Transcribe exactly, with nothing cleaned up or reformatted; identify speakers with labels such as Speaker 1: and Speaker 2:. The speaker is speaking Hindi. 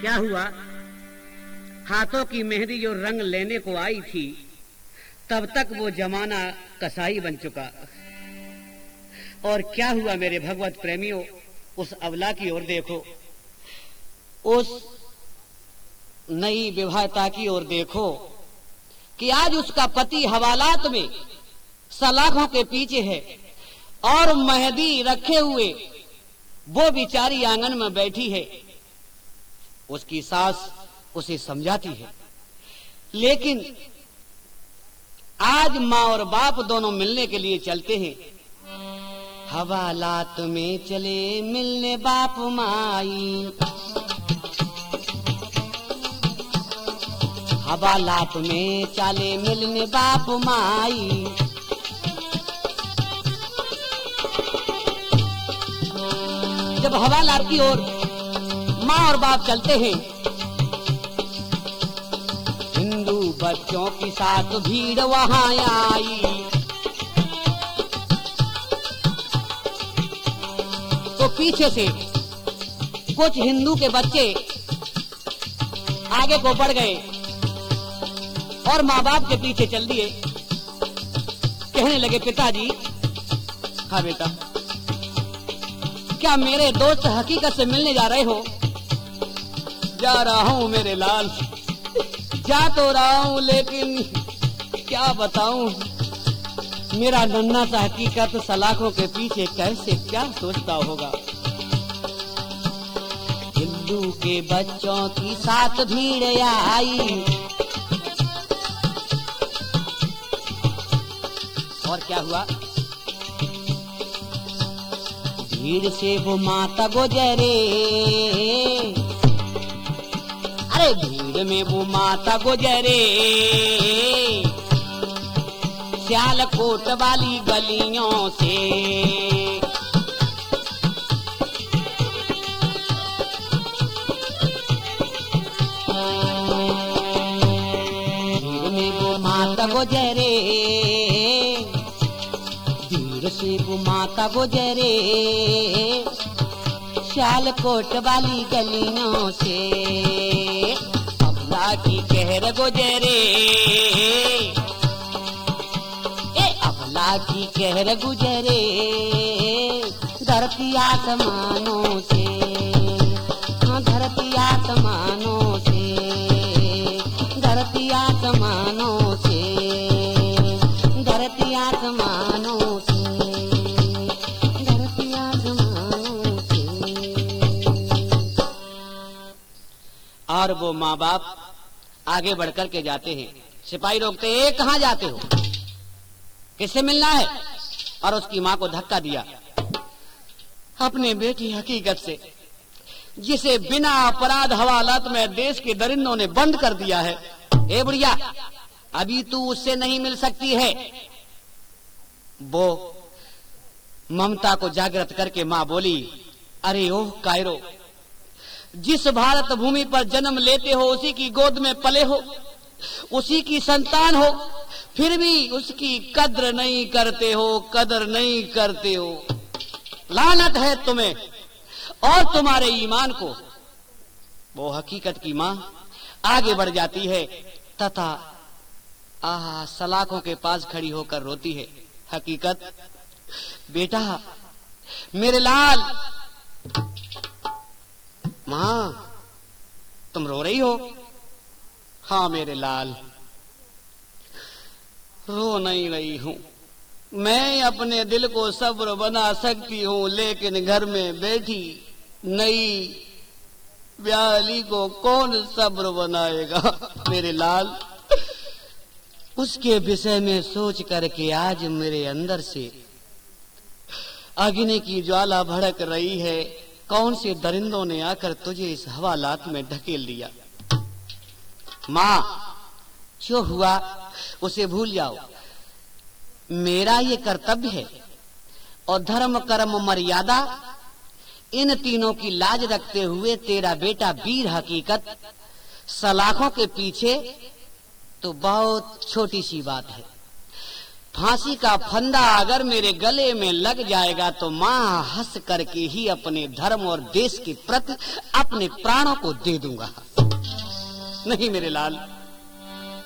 Speaker 1: क्या हुआ, हाथों की मेहंदी जो रंग लेने को आई थी, तब तक वो जमाना कसाई बन चुका। और क्या हुआ मेरे भगवत प्रेमियों, उस अबला की ओर देखो, उस नई विवाहिता की ओर देखो कि आज उसका पति हवालात में सलाखों के पीछे है और मेहंदी रखे हुए वो बेचारी आंगन में बैठी है। उसकी सास उसे समझाती है, लेकिन आज माँ और बाप दोनों मिलने के लिए चलते हैं। हवालात में चले मिलने बाप माई, हवालात में चले मिलने बाप माई। जब हवालात की ओर माँ और बाप चलते हैं, हिंदू बच्चों के साथ भीड़ वहां आई। तो पीछे से कुछ हिंदू के बच्चे आगे को बढ़ गए और माँ बाप के पीछे चल दिए। कहने लगे, पिताजी, हाँ बेटा, क्या मेरे दोस्त हकीकत से मिलने जा रहे हो? जा रहा हूं मेरे लाल, जा तो रहा हूं, लेकिन क्या बताऊं, मेरा नन्हा सा हकीकत सलाखों के पीछे कैसे क्या सोचता होगा। हिंदू के बच्चों की साथ भीड़ आई। और क्या हुआ, भीड़ से वो माता गुजरे। अरे भीड़ में वो माता गुजरे, सियालकोट वाली गलियों से। भीड़ में वो माता गुजरे, भीड़ से वो माता गुजरे, सियालकोट वाली गलियों से। अबला की कहर गुजरे, की कहर गुजरे, धरती आसमानों से, हाँ धरती आसमानों से, धरती आसमानों से, धरती आसमानों से, धरती आसमानों से। और वो माँ बाप आगे बढ़कर के जाते हैं। सिपाही रोकते, ए कहाँ जाते हो, किससे मिलना है? और उसकी माँ को धक्का दिया, अपने बेटी हकीकत से, जिसे बिना अपराध हवालात में देश के दरिंदों ने बंद कर दिया है। ए बुढ़िया, अभी तू उससे नहीं मिल सकती है। वो ममता को जागृत करके माँ बोली, अरे ओह कायरो, जिस भारत भूमि पर जन्म लेते हो, उसी की गोद में पले हो, उसी की संतान हो, फिर भी उसकी कद्र नहीं करते हो, कदर नहीं करते हो। लानत है तुम्हें और तुम्हारे ईमान को। वो हकीकत की माँ आगे बढ़ जाती है तथा आह सलाखों के पास खड़ी होकर रोती है। हकीकत, बेटा, मेरे लाल। माँ, तुम रो रही हो? हाँ मेरे लाल, रो नहीं रही हूँ। मैं अपने दिल को सब्र बना सकती हूँ, लेकिन घर में बैठी नई ब्याली को कौन सब्र बनाएगा? मेरे लाल, उसके विषय में सोच करके आज मेरे अंदर से अग्नि की ज्वाला भड़क रही है। कौन से दरिंदों ने आकर तुझे इस हवालात में ढकेल दिया? माँ, जो हुआ उसे भूल जाओ। मेरा ये कर्तव्य है और धर्म कर्म मर्यादा इन तीनों की लाज रखते हुए तेरा बेटा वीर हकीकत सलाखों के पीछे तो बहुत छोटी सी बात है। फांसी का फंदा अगर मेरे गले में लग जाएगा तो मां हंस करके ही अपने धर्म और देश के प्रति अपने प्राणों को दे दूंगा। नहीं मेरे लाल,